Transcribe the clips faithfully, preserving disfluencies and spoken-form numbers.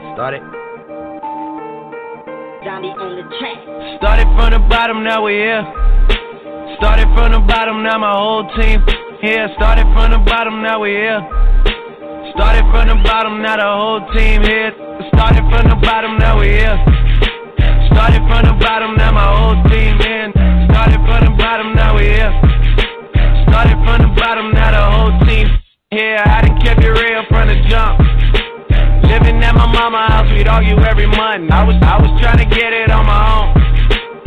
Started. Johnny on the track. Started from the bottom, now we here. Started from the bottom, now my whole team here. Started from the bottom, now we here. Started from the bottom, now the whole team here. Started from the bottom, now we here. Started from the bottom, now my whole team in. Started from the bottom, now we here. Started from the bottom, now the whole team here. I done kept it real from the jump. Living at my mama's house, we'd argue every month. I was, I was trying to get it on my own.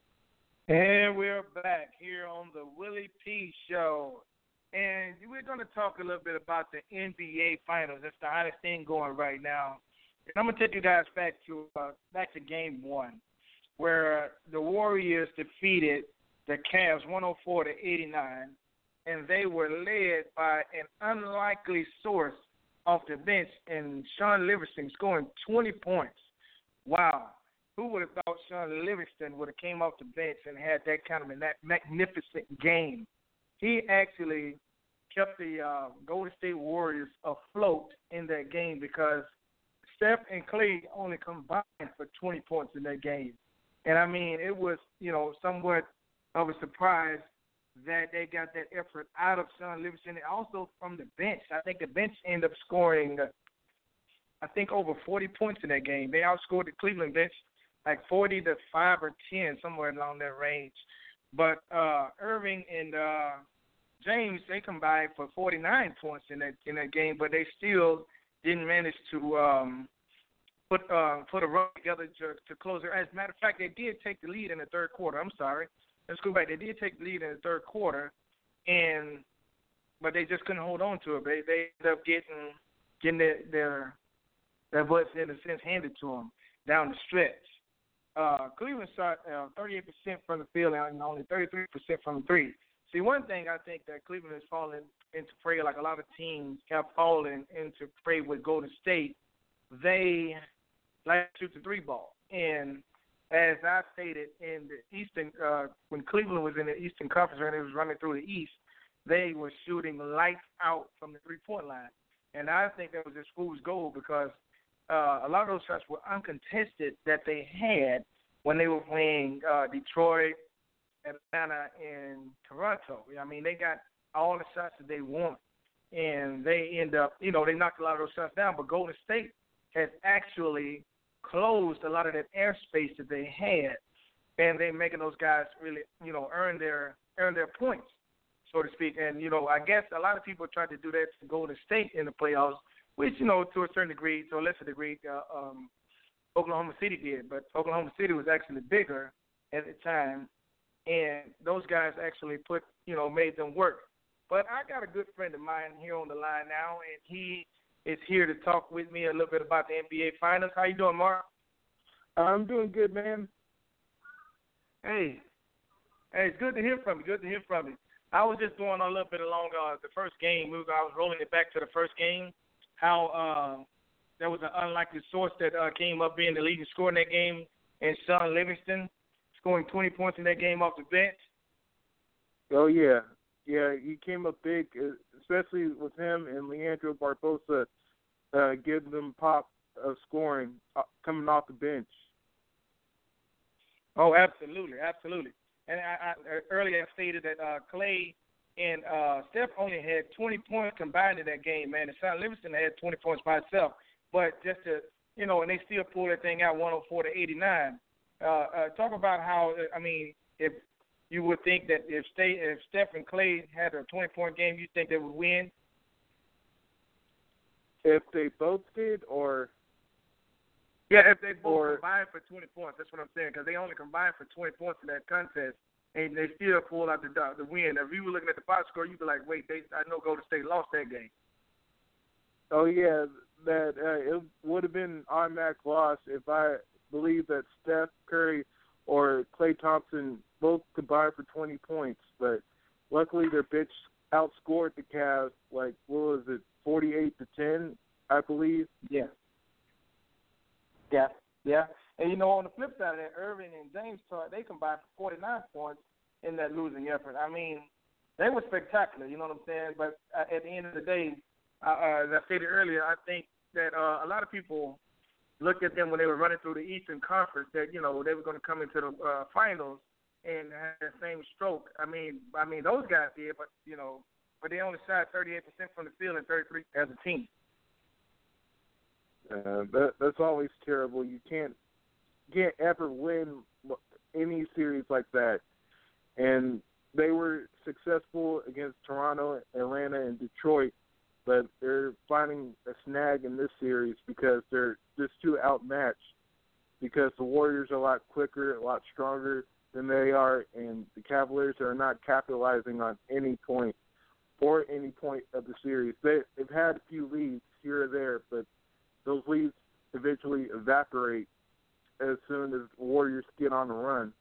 And we're back here on the Willie P. Show. And we're going to talk a little bit about the N B A Finals. That's the hottest thing going right now. And I'm going to take you guys back to uh, back to game one, where the Warriors defeated the Cavs one oh four to eighty-nine, and they were led by an unlikely source off the bench and Sean Livingston scoring twenty points. Wow. Who would have thought Sean Livingston would have came off the bench and had that kind of a magnificent game? He actually kept the uh, Golden State Warriors afloat in that game because Steph and Klay only combined for twenty points in that game. And, I mean, it was, you know, somewhat of a surprise that they got that effort out of Sean Livingston and also from the bench. I think the bench ended up scoring, uh, I think, over forty points in that game. They outscored the Cleveland bench like forty to five or ten, somewhere along that range. But uh, Irving and uh, James, they combined for forty-nine points in that in that game, but they still didn't manage to um, put uh, put a run together to, to close it. As a matter of fact, they did take the lead in the third quarter. I'm sorry. Let's go back. They did take the lead in the third quarter, and but they just couldn't hold on to it. They they ended up getting getting their their, their butts in a sense handed to them down the stretch. Uh, Cleveland shot uh, thirty-eight percent from the field and only thirty-three percent from the three. See, one thing I think that Cleveland has fallen into prey, like a lot of teams have fallen into prey with Golden State, they like to shoot the three ball. And as I stated in the Eastern, uh, when Cleveland was in the Eastern Conference and it was running through the East, they were shooting lights out from the three-point line. And I think that was just fool's gold because uh, a lot of those shots were uncontested that they had when they were playing uh, Detroit, Atlanta, and Toronto. I mean, they got all the shots that they want, and they end up, you know, they knocked a lot of those shots down. But Golden State has actually closed a lot of that airspace that they had, and they're making those guys really, you know, earn their earn their points, so to speak. And, you know, I guess a lot of people tried to do that to Golden State in the playoffs, which, you know, to a certain degree, to a lesser degree, uh, um, Oklahoma City did. But Oklahoma City was actually bigger at the time, and those guys actually put, you know, made them work. But I got a good friend of mine here on the line now, and he is here to talk with me a little bit about the N B A Finals. How you doing, Mark? I'm doing good, man. Hey, hey, it's good to hear from you. Good to hear from you. I was just going on a little bit along uh, the first game. We were, I was rolling it back to the first game. How uh, there was an unlikely source that uh, came up being the leading scorer in that game, and Sean Livingston scoring twenty points in that game off the bench. Oh yeah, yeah, he came up big, especially with him and Leandro Barbosa uh, giving them pop of scoring uh, coming off the bench. Oh, absolutely, absolutely. And I, I earlier I stated that uh, Klay and uh, Steph only had twenty points combined in that game, man. And Sean Livingston had twenty points by himself. But just to, you know, and they still pulled that thing out one oh four to eighty-nine. Uh, uh, talk about how, I mean, if you would think that if, Stay, if Steph and Klay had a twenty-point game, you think they would win? If they both did, or? Yeah, if they both or, combined for twenty points, that's what I'm saying, because they only combined for twenty points in that contest, and they still pulled out the the win. If you were looking at the box score, you'd be like, wait, they, I know Golden State lost that game. Oh, yeah, that uh, it would have been an automatic loss if I believe that Steph Curry or Klay Thompson both combined for twenty points, but luckily their bench outscored the Cavs, like, what was it, forty-eight to ten, I believe? Yeah. Yeah, yeah. And, you know, on the flip side of that, Irving and James, they combined for forty-nine points in that losing effort. I mean, they were spectacular, you know what I'm saying? But uh, at the end of the day, uh, uh, as I stated earlier, I think that uh, a lot of people looked at them when they were running through the Eastern Conference that, you know, they were going to come into the uh, finals and have the same stroke. I mean, I mean those guys did, but, you know, but they only shot thirty-eight percent from the field and thirty-three as a team. Uh, that, that's always terrible. You can't can't ever win any series like that. And they were successful against Toronto, Atlanta, and Detroit, but they're finding a snag in this series because they're just too outmatched, because the Warriors are a lot quicker, a lot stronger than they are, and the Cavaliers are not capitalizing on any point or any point of the series. They, they've had a few leads here or there, but those leads eventually evaporate as soon as the Warriors get on a run.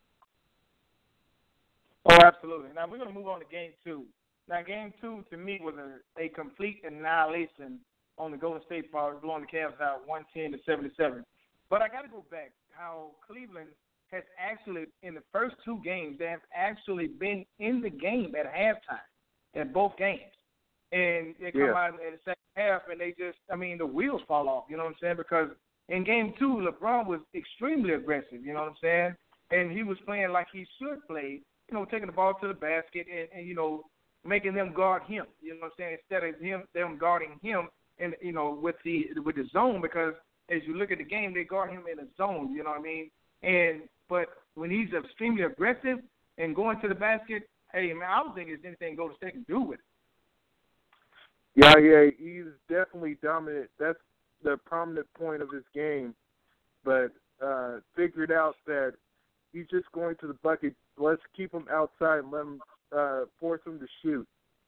Oh, absolutely. Now, we're going to move on to game two. Now, game two, to me, was a, a complete annihilation on the Golden State part, blowing the Cavs out one ten to seventy-seven. But I got to go back how Cleveland has actually, in the first two games, they have actually been in the game at halftime in both games. And they come yeah. out in the second half, and they just, I mean, the wheels fall off, you know what I'm saying? Because in game two, LeBron was extremely aggressive, you know what I'm saying? And he was playing like he should play, you know, taking the ball to the basket and, and, you know, making them guard him, you know what I'm saying, instead of him them guarding him and, you know, with the with the zone, because as you look at the game, they guard him in a zone, you know what I mean? And but when he's extremely aggressive and going to the basket, hey, man, I don't think there's anything Golden State can do with it. Yeah, yeah, he's definitely dominant. That's the prominent point of his game, but uh, figured out that he's just going to the bucket. Let's keep him outside and let him uh, force him to shoot.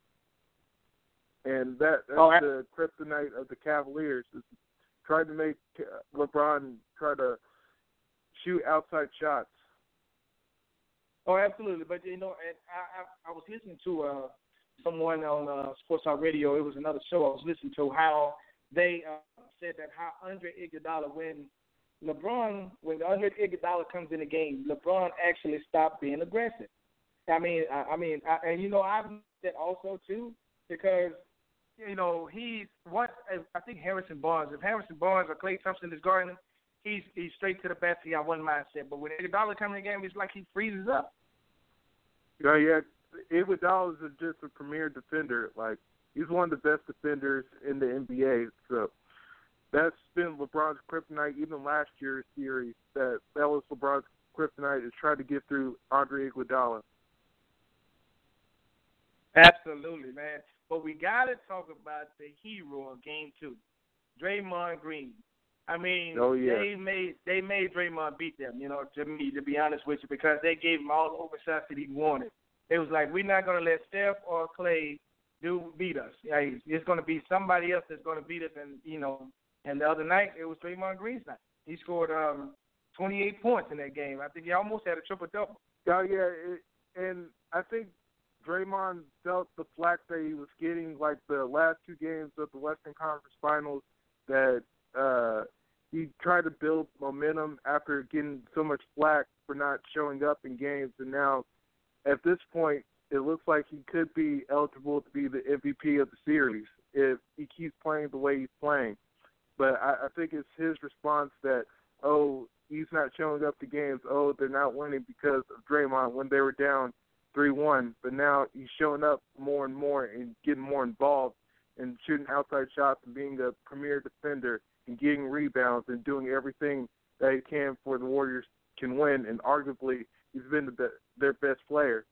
And that, that's oh, I- the kryptonite of the Cavaliers, is trying to make LeBron try to shoot outside shots. Oh, absolutely. But, you know, and I, I, I was listening to uh, someone on uh, Sports Talk Radio. It was another show I was listening to, how they uh, said that how Andre Iguodala, when LeBron, when Andre Iguodala comes in the game, LeBron actually stopped being aggressive. I mean, I, I mean, I, and, you know, I've said also, too, because, you know, he's what I think Harrison Barnes. If Harrison Barnes or Klay Thompson is guarding him, he's he's straight to the basket. He got one mindset. But when Iguodala comes in the game, it's like he freezes up. Yeah, yeah. Iguodala is just a premier defender. Like, he's one of the best defenders in the N B A. So that's been LeBron's kryptonite. Even last year's series, that that was LeBron's kryptonite, is trying to get through Andre Iguodala. Absolutely, man. But we got to talk about the hero of Game Two, Draymond Green. I mean, oh, yeah. they made they made Draymond beat them. You know, to me, to be honest with you, because they gave him all the open shots that he wanted. It was like, we're not going to let Steph or Klay do beat us. Yeah, it's going to be somebody else that's going to beat us. And you know, and the other night it was Draymond Green's night. He scored um, twenty-eight points in that game. I think he almost had a triple double. Oh yeah, it, and I think Draymond felt the flack that he was getting, like the last two games of the Western Conference Finals, that uh, he tried to build momentum after getting so much flack for not showing up in games, and now at this point it looks like he could be eligible to be the M V P of the series if he keeps playing the way he's playing. But I, I think it's his response that, oh, he's not showing up to games, oh, they're not winning because of Draymond when they were down three one, but now he's showing up more and more and getting more involved and shooting outside shots and being a premier defender and getting rebounds and doing everything that he can for the Warriors can win, and arguably he's been the be- their best player.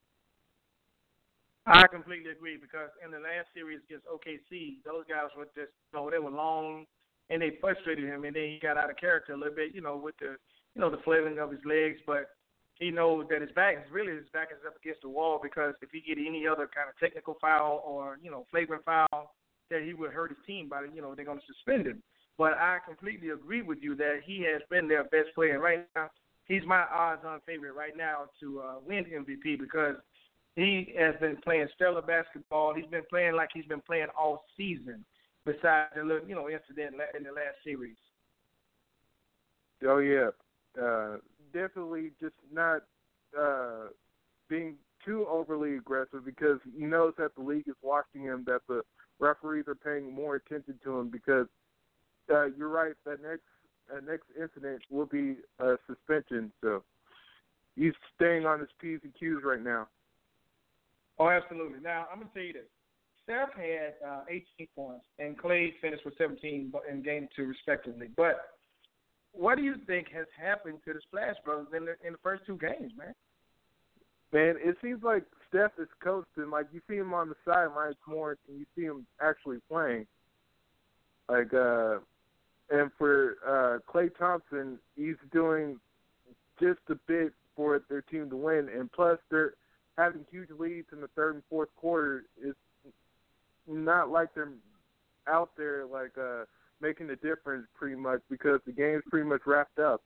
I completely agree, because in the last series against O K C, those guys were just, you know, they were long and they frustrated him, and then he got out of character a little bit, you know, with the, you know, the flailing of his legs, but he knows that his back is really his back is up against the wall, because if he get any other kind of technical foul or, you know, flagrant foul, that he would hurt his team by, you know, they're going to suspend him. But I completely agree with you that he has been their best player. Right now, he's my odds-on favorite right now to uh, win M V P, because he has been playing stellar basketball. He's been playing like he's been playing all season, besides the little, you know, incident in the last series. Oh, yeah. Uh, definitely just not uh, being too overly aggressive, because he knows that the league is watching him, that the referees are paying more attention to him, because uh, you're right, that next uh, next incident will be a suspension. So he's staying on his P's and Q's right now. Oh, absolutely. Now, I'm going to tell you this. Steph had uh, eighteen points, and Clay finished with seventeen in game two, respectively. But what do you think has happened to the Splash Brothers in the, in the first two games, man? Man, it seems like Steph is coasting. Like, you see him on the sidelines more than you see him actually playing. Like, uh, and for uh, Klay Thompson, he's doing just a bit for their team to win. And plus, they're having huge leads in the third and fourth quarter. It's not like they're out there, like, uh, making a difference pretty much because the game's pretty much wrapped up.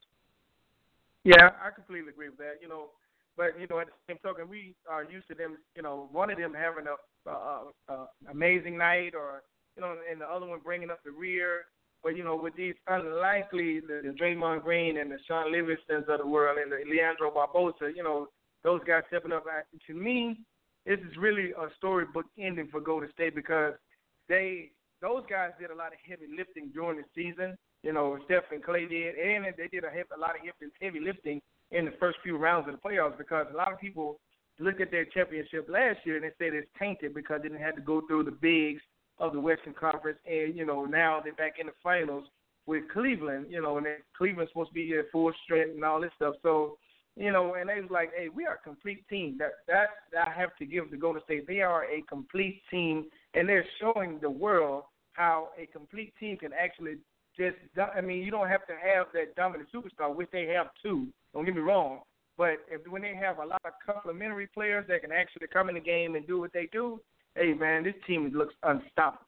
Yeah, I completely agree with that. You know, but, you know, at the same token, we are used to them, you know, one of them having a, a, a amazing night or, you know, and the other one bringing up the rear. But, you know, with these unlikely, the, the Draymond Green and the Sean Livingstons of the world and the Leandro Barbosa, you know, those guys stepping up. To me, this is really a storybook ending for Golden State because they those guys did a lot of heavy lifting during the season. You know, Steph and Clay did, and they did a, heavy, a lot of heavy lifting in the first few rounds of the playoffs because a lot of people looked at their championship last year and they said it's tainted because they didn't have to go through the bigs of the Western Conference, and, you know, now they're back in the finals with Cleveland, you know, and Cleveland's supposed to be at full strength and all this stuff. So, you know, and they was like, hey, we are a complete team. That that I have to give to Golden State. They are a complete team, and they're showing the world how a complete team can actually just, I mean, you don't have to have that dominant superstar, which they have too. Don't get me wrong. But if when they have a lot of complementary players that can actually come in the game and do what they do, hey, man, this team looks unstoppable.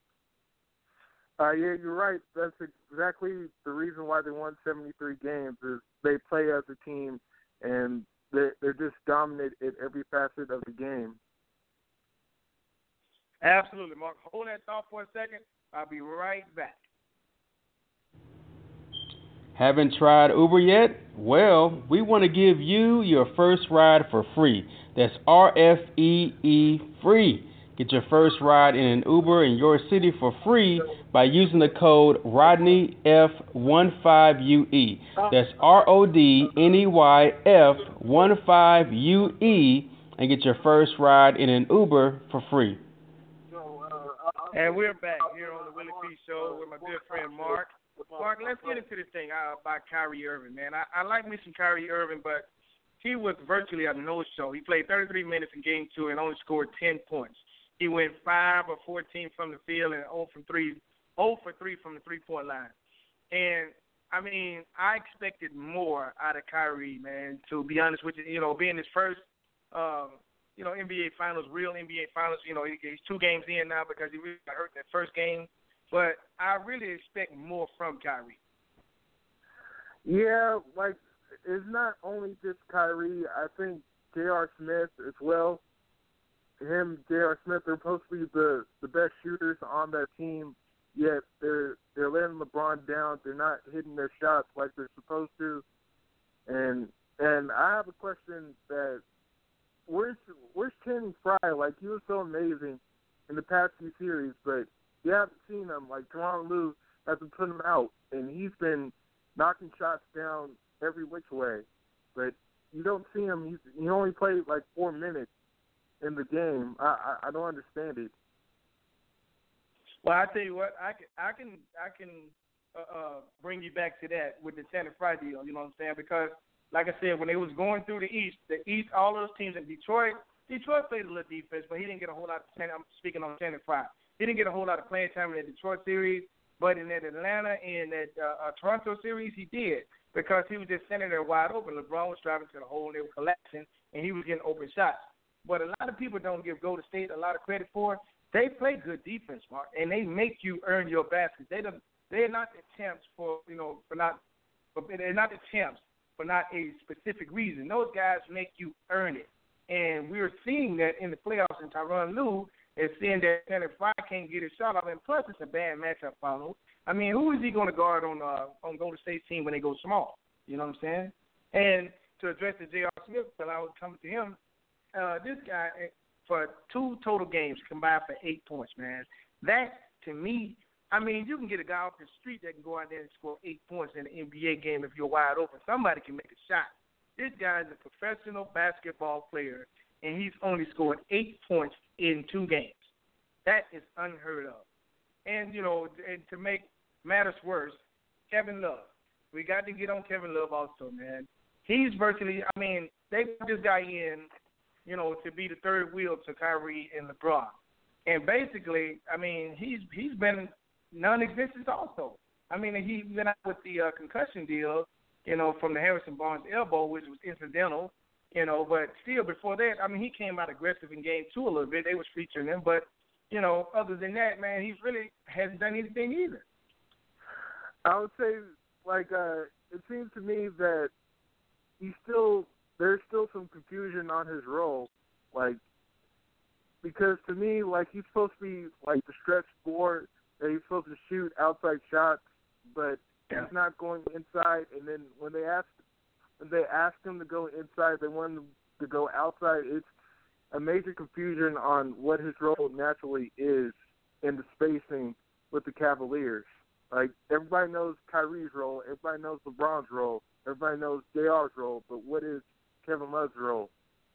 Uh, yeah, you're right. That's exactly the reason why they won seventy-three games is they play as a team, and they're, they're just dominant at every facet of the game. Absolutely, Mark. Hold that thought for a second. I'll be right back. Haven't tried Uber yet? Well, we want to give you your first ride for free. That's R F E E free. Get your first ride in an Uber in your city for free by using the code Rodney F fifteen U E. That's R O D N E Y F fifteen U E and get your first ride in an Uber for free. And we're back here on the Willie P. Show with my good friend Mark. Mark, let's get into this thing uh, about Kyrie Irving, man. I, I like me some Kyrie Irving, but he was virtually a no-show. He played thirty-three minutes in Game two and only scored ten points. He went five or fourteen from the field and zero from three, zero for three from the three-point line. And, I mean, I expected more out of Kyrie, man, to be honest with you. You know, being his first, um, you know, N B A Finals, real N B A Finals, you know, he's two games in now because he really got hurt in that first game. But I really expect more from Kyrie. Yeah, like, it's not only just Kyrie. I think J R. Smith as well. Him, J R. Smith, they're supposed to be the, the best shooters on that team, yet they're they're letting LeBron down. They're not hitting their shots like they're supposed to. And and I have a question that where's where's Channing Frye? Like, he was so amazing in the past few series, but you haven't seen him. Like, Tyronn Lue hasn't put him out, and he's been knocking shots down every which way. But you don't see him. He's, he only played like four minutes in the game. I, I, I don't understand it. Well, I tell you what, I can I can I can uh, uh, bring you back to that with the Channing Frye deal. You know what I'm saying? Because, like I said, when they was going through the East, the East, all those teams in Detroit, Detroit played a little defense, but he didn't get a whole lot of. I'm speaking on Channing Frye. He didn't get a whole lot of playing time in the Detroit series, but in that Atlanta and that uh, uh, Toronto series, he did because he was just standing there wide open. LeBron was driving to the hole, and they were collapsing, and he was getting open shots. But a lot of people don't give Golden State a lot of credit for. They play good defense, Mark, and they make you earn your baskets. They don't. They're not the champs for you know for not. For, they're not the champs for not a specific reason. Those guys make you earn it, and we're seeing that in the playoffs. And Tyronn Lue is seeing that Channing Frye can't get his shot off, and plus it's a bad matchup follow. I mean, who is he going to guard on uh, on Golden State's team when they go small? You know what I'm saying? And to address the J R. Smith, when I was coming to him, uh, this guy for two total games combined for eight points, man. That to me I mean, you can get a guy off the street that can go out there and score eight points in an N B A game if you're wide open. Somebody can make a shot. This guy is a professional basketball player, and he's only scored eight points in two games. That is unheard of. And, you know, and to make matters worse, Kevin Love. We got to get on Kevin Love also, man. He's virtually, I mean, they put this guy in, you know, to be the third wheel to Kyrie and LeBron. And basically, I mean, he's he's been non-existent also. I mean, he's been out with the uh, concussion deal, you know, from the Harrison Barnes elbow, which was incidental, you know, but still before that, I mean, he came out aggressive in game two a little bit. They was featuring him, but, you know, other than that, man, he's really hasn't done anything either. I would say, like, uh, it seems to me that he's still, there's still some confusion on his role, like, because to me, like, he's supposed to be, like, the stretch four, that he's supposed to shoot outside shots, but yeah. he's not going inside, and then when they ask, when they ask him to go inside, they want him to go outside. It's a major confusion on what his role naturally is in the spacing with the Cavaliers. Like, everybody knows Kyrie's role, everybody knows LeBron's role, everybody knows J R's role, but what is Kevin Love's role?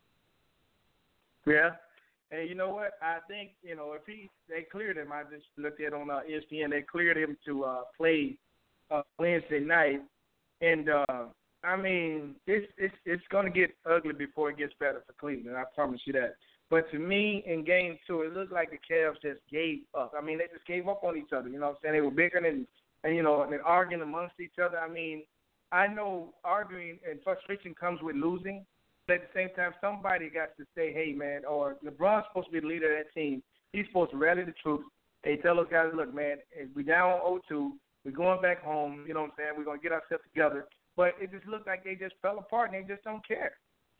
Yeah. And you know what? I think, you know, if he, they cleared him, I just looked at on uh, E S P N, they cleared him to uh, play uh, Wednesday night. And, uh, I mean, it's, it's, it's going to get ugly before it gets better for Cleveland. I promise you that. But to me, in game two, it looked like the Cavs just gave up. I mean, they just gave up on each other. You know what I'm saying? They were bickering and, and you know, and arguing amongst each other. I mean, I know arguing and frustration comes with losing. But at the same time, somebody got to say, hey, man, or LeBron's supposed to be the leader of that team. He's supposed to rally the troops. They tell those guys, look, man, we're down oh two. We're going back home. You know what I'm saying? We're going to get ourselves together. But it just looked like they just fell apart, and they just don't care.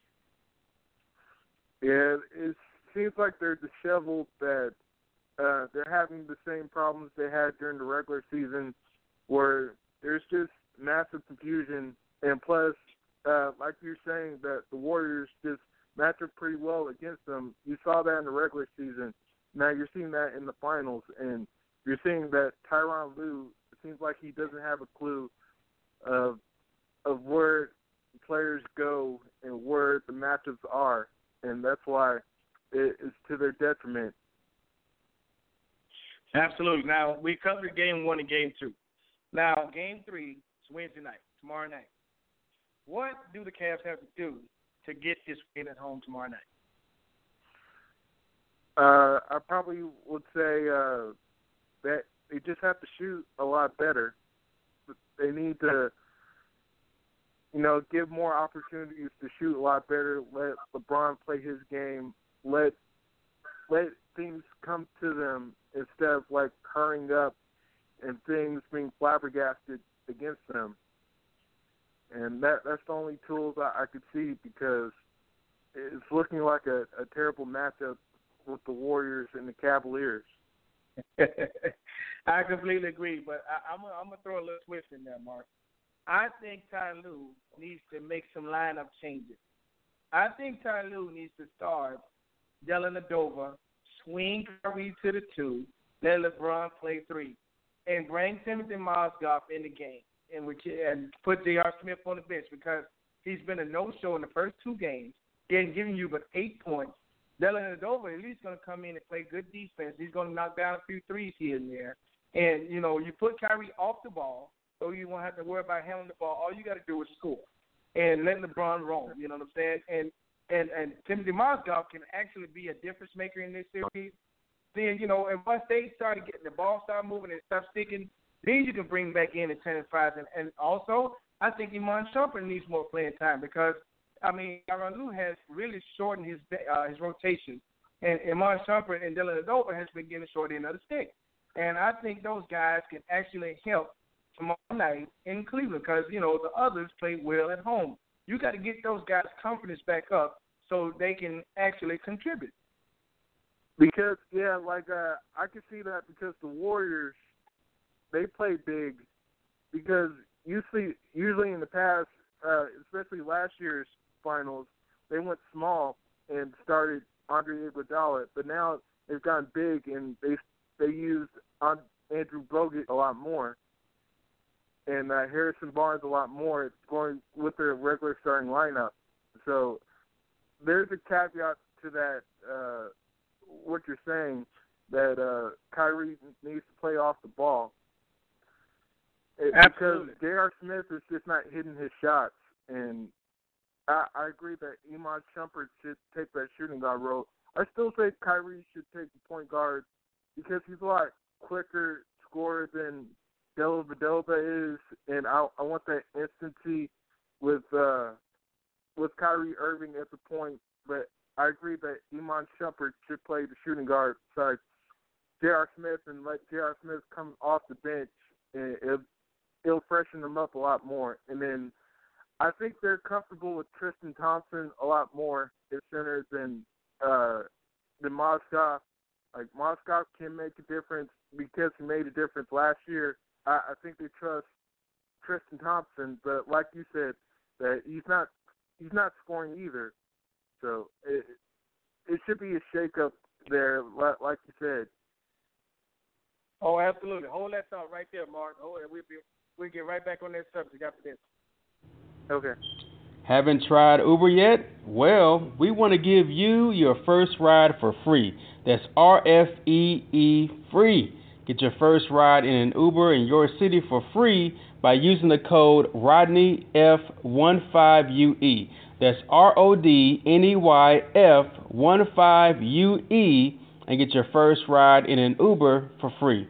Yeah, it seems like they're disheveled, that uh, they're having the same problems they had during the regular season, where there's just massive confusion, and plus, uh, like you're saying, that the Warriors just match up pretty well against them. You saw that in the regular season. Now you're seeing that in the finals, and you're seeing that Tyronn Lue, it seems like he doesn't have a clue of of where players go and where the matchups are, and that's why it is to their detriment. Absolutely. Now, we covered game one and game two. Now, game three is Wednesday night, tomorrow night. What do the Cavs have to do to get this win at home tomorrow night? Uh, I probably would say uh, that they just have to shoot a lot better. They need to, you know, give more opportunities to shoot a lot better. Let LeBron play his game. Let let things come to them instead of like hurrying up and things being flabbergasted against them. And that that's the only tools I, I could see, because it's looking like a, a terrible matchup with the Warriors and the Cavaliers. I completely agree, but I, I'm I'm gonna throw a little twist in there, Mark. I think Ty Lue needs to make some lineup changes. I think Ty Lue needs to start Dellavedova, swing Kyrie to the two, let LeBron play three, and bring Timothy Mozgov in the game, and we can, and put J R. Smith on the bench, because he's been a no-show in the first two games. He hasn't given you but eight points. Dellavedova at least going to come in and play good defense. He's going to knock down a few threes here and there. And, you know, you put Kyrie off the ball, so you won't have to worry about handling the ball. All you got to do is score and let LeBron roam. You know what I'm saying? And and and Timothy Mozgov can actually be a difference maker in this series. Then, you know, and once they started getting the ball, start moving and stop sticking, then you can bring back in intensifiers. And, and also, I think Iman Shumpert needs more playing time, because, I mean, Tyronn Lue has really shortened his uh, his rotation, and Iman Shumpert and Dellavedova has been getting short end of the stick. And I think those guys can actually help tomorrow night in Cleveland, because, you know, the others play well at home. You got to get those guys' confidence back up so they can actually contribute. Because, yeah, like uh, I can see that, because the Warriors, they play big, because usually, usually in the past, uh, especially last year's finals, they went small and started Andre Iguodala, but now they've gone big, and they they used Andrew Bogut a lot more, and uh, Harrison Barnes a lot more going with their regular starting lineup. So there's a caveat to that, uh, what you're saying, that uh, Kyrie needs to play off the ball. It, because J R. Smith is just not hitting his shots. And I, I agree that Iman Shumpert should take that shooting guard role. I still say Kyrie should take the point guard because he's a lot quicker scorer than Dellavedova is, and I, I want that instancy with uh, with Kyrie Irving at the point. But I agree that Iman Shumpert should play the shooting guard beside J R. Smith and let J R. Smith come off the bench, and it'll, it'll freshen them up a lot more. And then I think they're comfortable with Tristan Thompson a lot more as center than uh, than Mozgov. Like, Mozgov can make a difference because he made a difference last year. I, I think they trust Tristan Thompson, but like you said, that he's not he's not scoring either. So it it should be a shakeup there, like, like you said. Oh, absolutely. Hold that thought right there, Mark. Hold it. We'll be we'll get right back on that subject after this. Okay. Haven't tried Uber yet? Well, we want to give you your first ride for free. That's R F E E free. Get your first ride in an Uber in your city for free by using the code Rodney F fifteen U E. That's R O D N E Y F fifteen U E, and get your first ride in an Uber for free.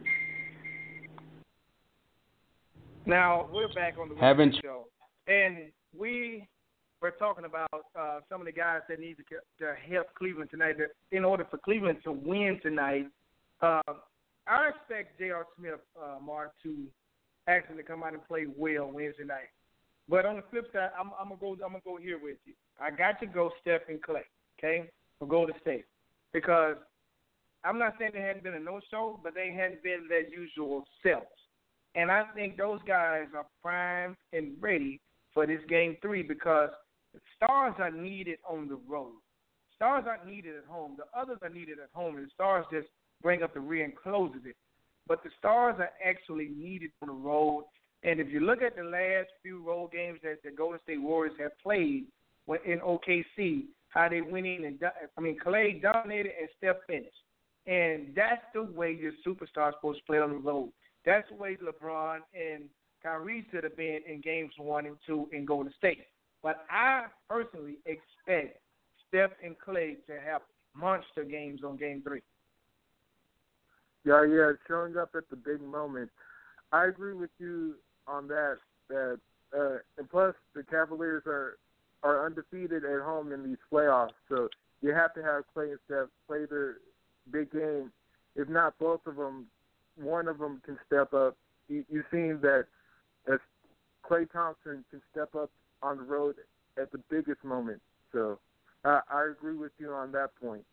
Now, we're back on the Haven't show, and we were talking about uh, some of the guys that need to, to help Cleveland tonight. That in order for Cleveland to win tonight, uh, I expect J R. Smith, uh, Mark, to actually come out and play well Wednesday night. But on the flip side, I'm, I'm gonna go. I'm gonna go here with you. I got to go Steph and Clay, okay, for Golden State, because I'm not saying they hadn't been a no-show, but they hadn't been their usual selves. And I think those guys are primed and ready for this game three because the stars are needed on the road. Stars aren't needed at home. The others are needed at home, and the stars just bring up the rear and closes it. But the stars are actually needed on the road. And if you look at the last few road games that the Golden State Warriors have played in O K C, how they went in and, I mean, Clay dominated and Steph finished. And that's the way your superstar is supposed to play on the road. That's the way LeBron and Kyrie should have been in games one and two in Golden State. But I personally expect Steph and Clay to have monster games on game three. Yeah, yeah, showing up at the big moment. I agree with you on that. That uh, and plus, the Cavaliers are are undefeated at home in these playoffs, so you have to have Clay and Steph play their big game. If not both of them, one of them can step up. You, you've seen that as Klay Thompson can step up on the road at the biggest moment. So uh, I agree with you on that point.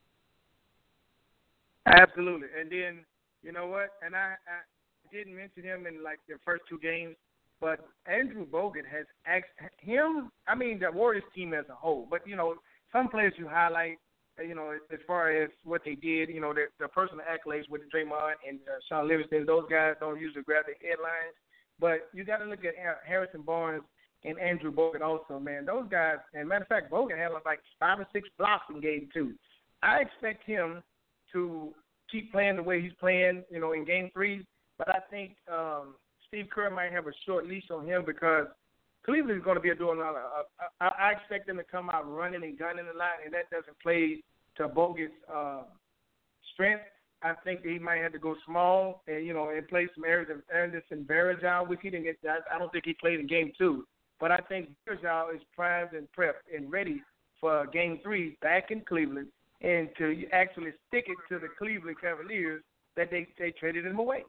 Absolutely. And then, you know what? And I, I didn't mention him in, like, the first two games, but Andrew Bogut has asked him, I mean, the Warriors team as a whole, but, you know, some players you highlight, you know, as far as what they did, you know, the, the personal accolades with Draymond and uh, Sean Livingston, those guys don't usually grab the headlines. But you got to look at Harrison Barnes and Andrew Bogut also, man. Those guys, and matter of fact, Bogut had like five or six blocks in game two. I expect him to keep playing the way he's playing, you know, in game three. But I think um, Steve Kerr might have a short leash on him because Cleveland is going to be doing a lot of, uh, I, I expect them to come out running and gunning a lot, and that doesn't play to Bogut's uh, strength. I think he might have to go small and, you know, and play some Anderson Varejao, which he didn't get. I don't think he played in game two. But I think Varejao is primed and prepped and ready for game three back in Cleveland and to actually stick it to the Cleveland Cavaliers that they, they traded him away.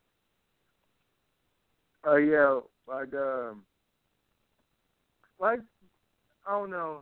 Oh, uh, yeah, like, um, like, I don't know.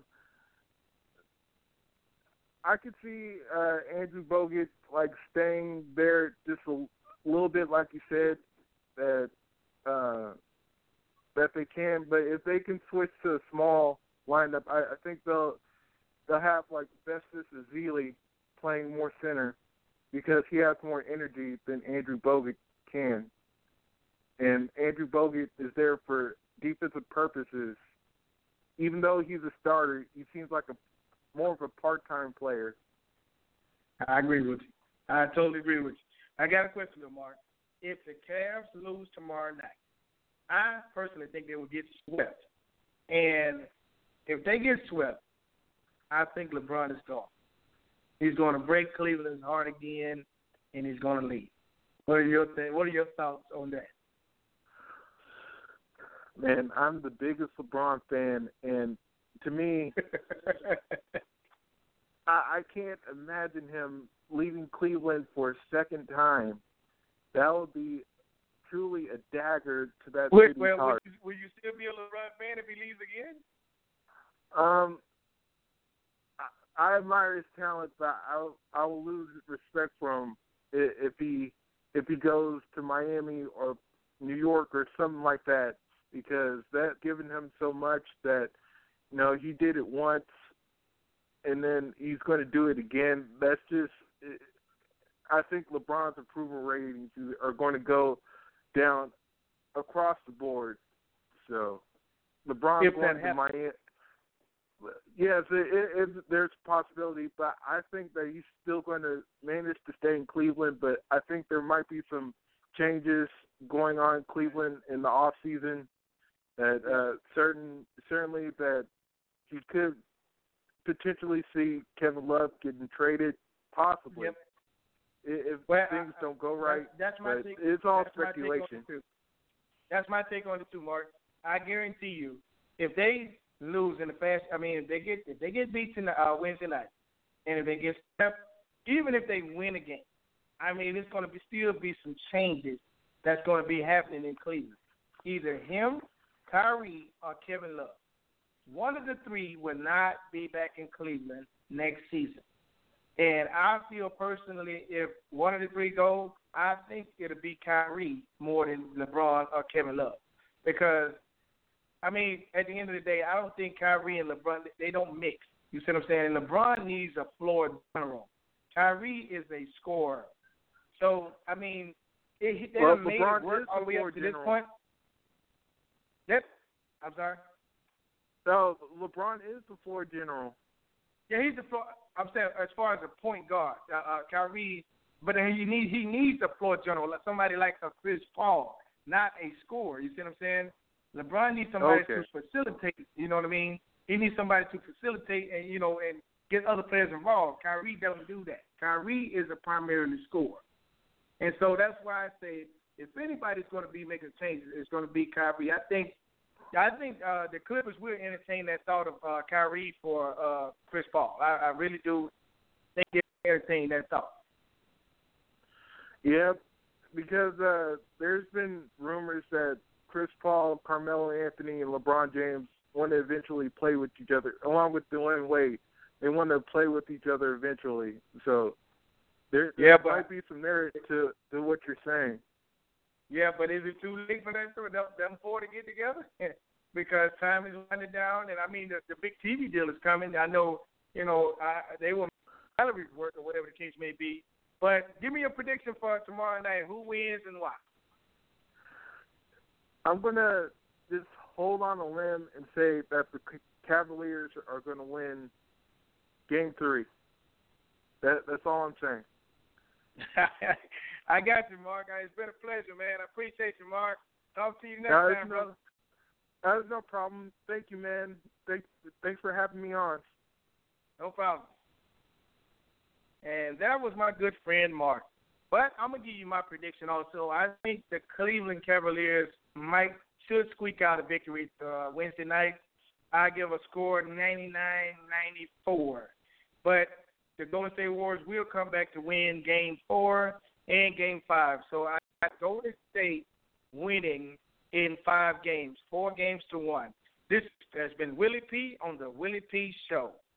I could see uh, Andrew Bogut, like, staying there just a little bit, like you said, that uh, that they can. But if they can switch to a small lineup, I, I think they'll they'll have, like, Festus Ezeli playing more center because he has more energy than Andrew Bogut can. And Andrew Bogut is there for defensive purposes. Even though he's a starter, he seems like a more of a part-time player. I agree with you. I totally agree with you. I got a question, Mark. If the Cavs lose tomorrow night, I personally think they will get swept. And if they get swept, I think LeBron is gone. He's going to break Cleveland's heart again, and he's going to leave. What are your th- What are your thoughts on that? Man, I'm the biggest LeBron fan, and to me, I, I can't imagine him leaving Cleveland for a second time. That would be truly a dagger to that Wait, city's well, heart. Will you, will you still be a LeBron fan if he leaves again? Um, I, I admire his talent, but I I will lose respect for him if he if he goes to Miami or New York or something like that, because that's given him so much that, you know, he did it once and then he's going to do it again. That's just, I think LeBron's approval ratings are going to go down across the board. So LeBron If going that to happens. Miami. Yes, it, it, there's a possibility, but I think that he's still going to manage to stay in Cleveland. But I think there might be some changes going on in Cleveland in the off season. That uh, certain certainly that you could potentially see Kevin Love getting traded, possibly Yep. if Well, things I, don't go right. That's, that's my but take. it's all that's my take on speculation. it too. That's my take on it too, Mark. I guarantee you, if they lose in the fast, I mean, if they get if they get beat tonight, uh, Wednesday night, and if they get swept, even if they win a game, I mean, it's going to be still be some changes that's going to be happening in Cleveland. Either him, Kyrie, or Kevin Love. One of the three will not be back in Cleveland next season. And I feel personally, if one of the three goes, I think it'll be Kyrie more than LeBron or Kevin Love. Because, I mean, at the end of the day, I don't think Kyrie and LeBron, they don't mix. You see what I'm saying? And LeBron needs a floor general. Kyrie is a scorer. So, I mean, it, they Well, have made LeBron it work is all the the way floor up to this general. point. Yep. I'm sorry. So LeBron is the floor general. Yeah, he's the floor. I'm saying as far as a point guard, uh, uh, Kyrie, but he need he needs a floor general, like somebody like a Chris Paul, not a scorer. You see what I'm saying? LeBron needs somebody Okay. to facilitate. You know what I mean? He needs somebody to facilitate and you know and get other players involved. Kyrie doesn't do that. Kyrie is a primarily scorer, and so that's why I say if anybody's going to be making changes, it's going to be Kyrie. I think. I think uh, the Clippers will entertain that thought of uh, Kyrie for uh, Chris Paul. I, I really do think they'll entertain that thought. Yeah, because uh, there's been rumors that Chris Paul, Carmelo Anthony, and LeBron James want to eventually play with each other, along with Dwayne Wade. They want to play with each other eventually. So there, there Yeah, but- might be some merit to, to what you're saying. Yeah, but is it too late for them, them, them four to get together? Because time is winding down, and I mean the, the big T V deal is coming. I know, you know, I, they will salary work or whatever the case may be. But give me a prediction for tomorrow night. Who wins and why? I'm going to just hold on a limb and say that the Cavaliers are going to win Game three. That, that's all I'm saying. I got you, Mark. It's been a pleasure, man. I appreciate you, Mark. Talk to you next No, time, no, brother. That's no problem. Thank you, man. Thanks, thanks for having me on. No problem. And that was my good friend, Mark. But I'm going to give you my prediction also. I think the Cleveland Cavaliers might should squeak out a victory uh, Wednesday night. I give a score ninety-nine ninety-four. But the Golden State Warriors will come back to win Game four and Game five. So I got Golden State winning in five games, four games to one. This has been Willie P. on the Willie P. Show.